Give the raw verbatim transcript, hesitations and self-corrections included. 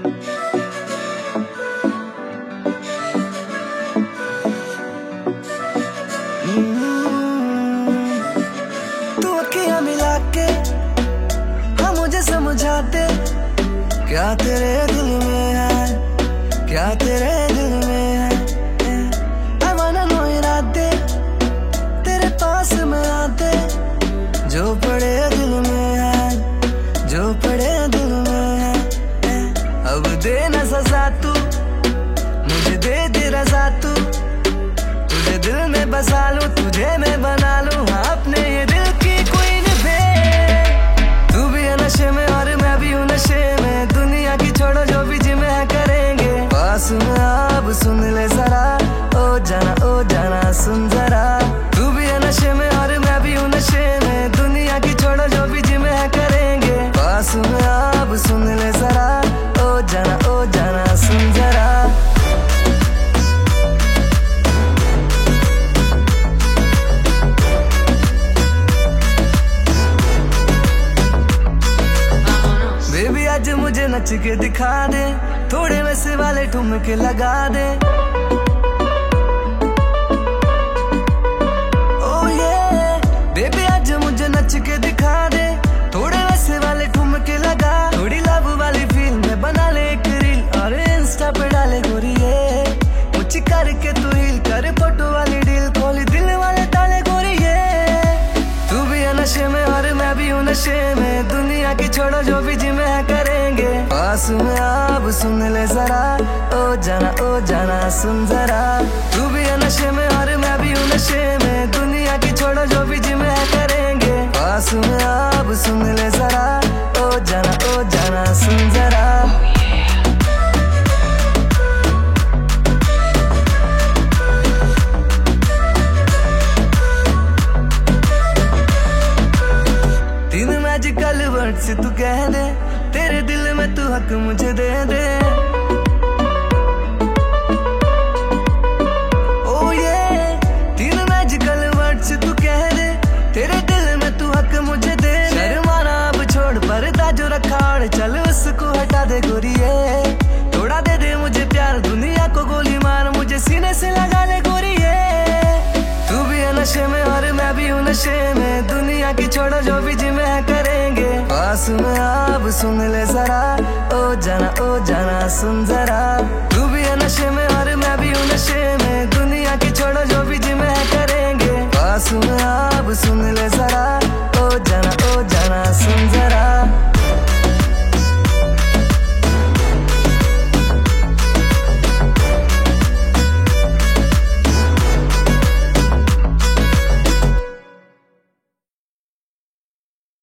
तू अखियां मिला के हाँ मुझे समझा दे, क्या तेरे दिल में है, क्या तेरे दिल में है। I wanna know इरादे तेरे पास में आते, जो पड़े दिल में है, जो पड़े दिल में है। अब दे ना सजा तू मुझे, दे दे रजा तू, तुझे दिल में बसा लूं, तुझे मैं बना लूं हाँ अपने ये दिल की क्वीन बे। तू भी है नशे में और मैं भी हूँ नशे में, दुनिया की छोड़ो जो भी जिम्मे है करेंगे। पास में अब सुन ले जरा, ओ जाना ओ जाना सुन जरा। तू भी है नशे में और मैं भी हूँ नशे में, दुनिया की छोड़ो जो भी जिम्मे है करेंगे। पास में अब सुन ले जरा, ओ जाना ओ जाना सुन जरा। आज मुझे नच के दिखा दे, थोड़े वैसे वाले ठुमके लगा दे। ओ ये बेबी आज मुझे नच के दिखा दे, थोड़े वैसे वाले ठुमके लगा। थोड़ी लव वाली फील में बना ले एक रील और इंस्टा पे डाले गोरी ये। ऊंची करके तू हिल कर फोटो वाली डील, खोली दिल वाले ताले गोरी ये। तू भी है नशे में और मैं भी हूँ नशे में, दुनिया की छोड़ो जो भी जिम्मे है करेंगे। पास में अब सुन ले जरा, ओ जाना ओ जाना सुन जरा। तू भी है नशे में और मैं भी हूँ नशे में, दुनिया की छोड़ो जो भी जिम्मे है करेंगे। पास में अब सुन ले जरा, ओ जाना ओ जाना सुन जरा। मैजिकल वर्ड से तू कह दे, तेरे दिल में तू हक मुझे दे दे। ओ ये तीन मैजिकल वर्ड से तू कह दे, तेरे दिल में तू हक मुझे दे। शर्माना अब छोड़ पर्दा जो रखा और चल उसको हटा दे गोरिये। थोड़ा दे दे मुझे प्यार, दुनिया को गोली मार मुझे सीने से लगा ले गोरिये। तू भी है नशे में और मैं भी हूँ नशे में, दुनिया की छोड़ो जो भी जिम्मे है करेंगे। पास में अब सुन ले जरा, ओ जाना ओ जाना सुन जरा। तू भी है नशे में और मैं भी हूँ नशे में,